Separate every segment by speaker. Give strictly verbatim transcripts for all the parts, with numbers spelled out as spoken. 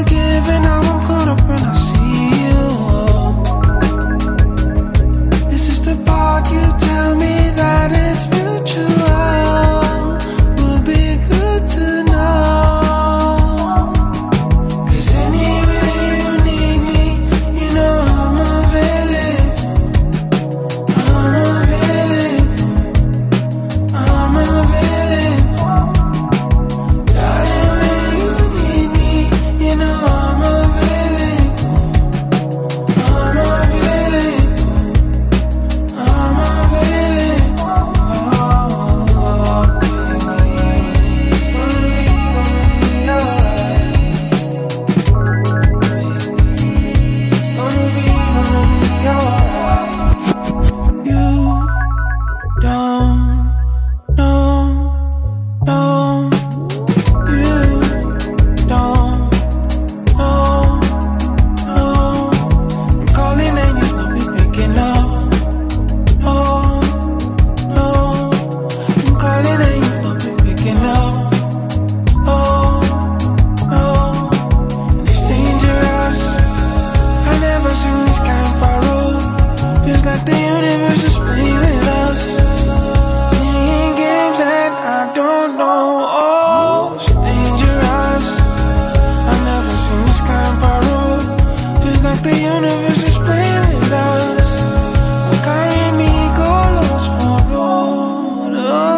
Speaker 1: give, and now I'm caught up when I see you. This is the part you tell me that it's mutual. Will be good to know. Cause anyway you need me, you know I'm available. I'm available. I'm available. Darling, when you need me, you know I'm available. I'm available. I'm available. Oh, baby, it's gonna be, gonna be alright. Baby, it's gonna be, gonna be alright. You don't know, no, you don't know, no. I'm calling and you don't be picking up. No, no. I'm calling and you don't be picking up. Oh, no. And it's dangerous. I never seen this kind of road. Feels like the universe is playing with us. Playing games that I don't know. Oh, it's dangerous. I never seen this kind of road. Feels like the universe is playing with us. Carry me, go lost for road.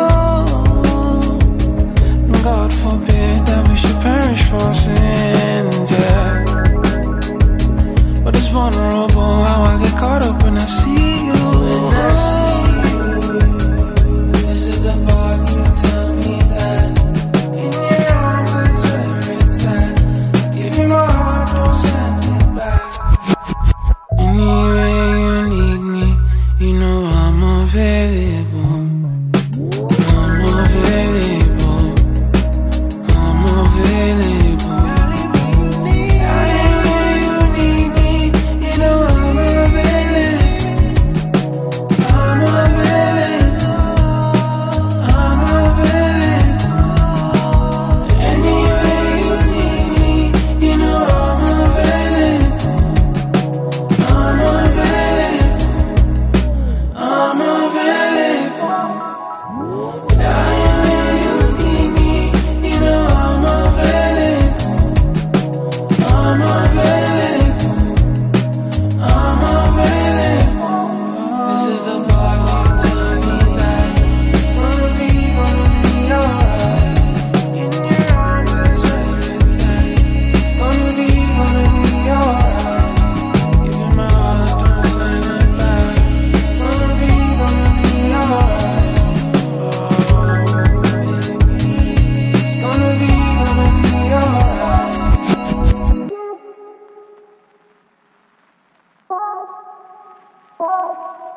Speaker 1: Oh, and God forbid that we should perish for sin, yeah. But it's vulnerable how I get caught up when I see you. When I see you, this is the part you tell me that in your arms it's where it's at. Give you my heart, don't send it back. Anyway you need me, you know I'm available. I'm available. I'm available. Darling, when you need me, you know I'm available. I'm available. I'm available. Anyway you need me, you know I'm available. I'm available. I'm available. Darling, when you need me, you know I'm available. I'm available. I'm available. This is the part you tell me that it's gonna be, gonna be alright. In your arms, that's where it's at. It's gonna be, gonna be alright. Give you my heart, don't send it back. It's gonna be, gonna be alright. Oh, baby, it's gonna be, gonna be alright.